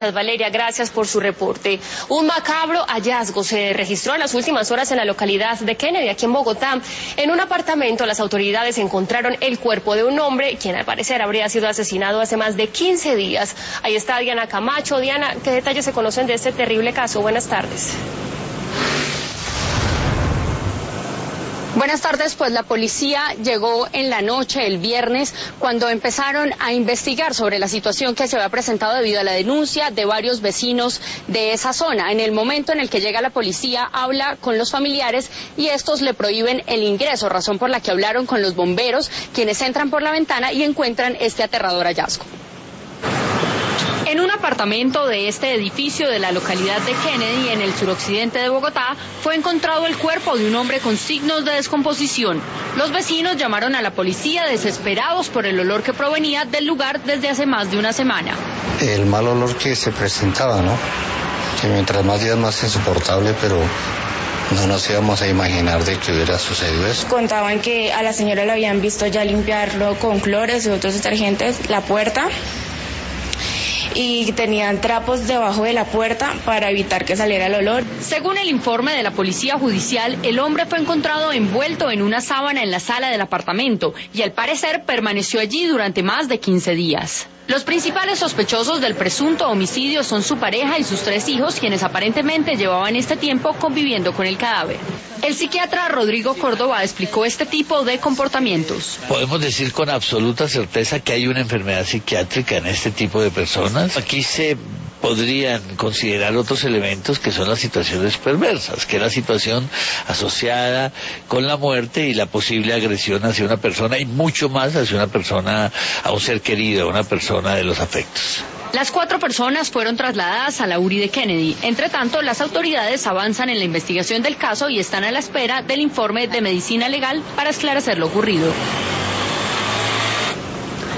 Valeria, gracias por su reporte. Un macabro hallazgo se registró en las últimas horas en la localidad de Kennedy, aquí en Bogotá. En un apartamento, las autoridades encontraron el cuerpo de un hombre, quien al parecer habría sido asesinado hace más de 15 días. Ahí está Diana Camacho. Diana, ¿qué detalles se conocen de este terrible caso? Buenas tardes. Buenas tardes, pues la policía llegó en la noche, el viernes, cuando empezaron a investigar sobre la situación que se había presentado debido a la denuncia de varios vecinos de esa zona. En el momento en el que llega la policía, habla con los familiares y estos le prohíben el ingreso, razón por la que hablaron con los bomberos, quienes entran por la ventana y encuentran este aterrador hallazgo. En un apartamento de este edificio de la localidad de Kennedy, en el suroccidente de Bogotá, fue encontrado el cuerpo de un hombre con signos de descomposición. Los vecinos llamaron a la policía desesperados por el olor que provenía del lugar desde hace más de una semana. El mal olor que se presentaba, ¿no? Que mientras más días más insoportable, pero no nos íbamos a imaginar de que hubiera sucedido eso. Contaban que a la señora la habían visto ya limpiarlo con clores y otros detergentes, la puerta, y tenían trapos debajo de la puerta para evitar que saliera el olor. Según el informe de la policía judicial, el hombre fue encontrado envuelto en una sábana en la sala del apartamento y al parecer permaneció allí durante más de 15 días. Los principales sospechosos del presunto homicidio son su pareja y sus 3 hijos, quienes aparentemente llevaban este tiempo conviviendo con el cadáver. El psiquiatra Rodrigo Córdoba explicó este tipo de comportamientos. Podemos decir con absoluta certeza que hay una enfermedad psiquiátrica en este tipo de personas. Aquí se podrían considerar otros elementos que son las situaciones perversas, que es la situación asociada con la muerte y la posible agresión hacia una persona y mucho más hacia una persona, a un ser querido, a una persona de los afectos. Las 4 personas fueron trasladadas a la URI de Kennedy. Entre tanto, las autoridades avanzan en la investigación del caso y están a la espera del informe de medicina legal para esclarecer lo ocurrido.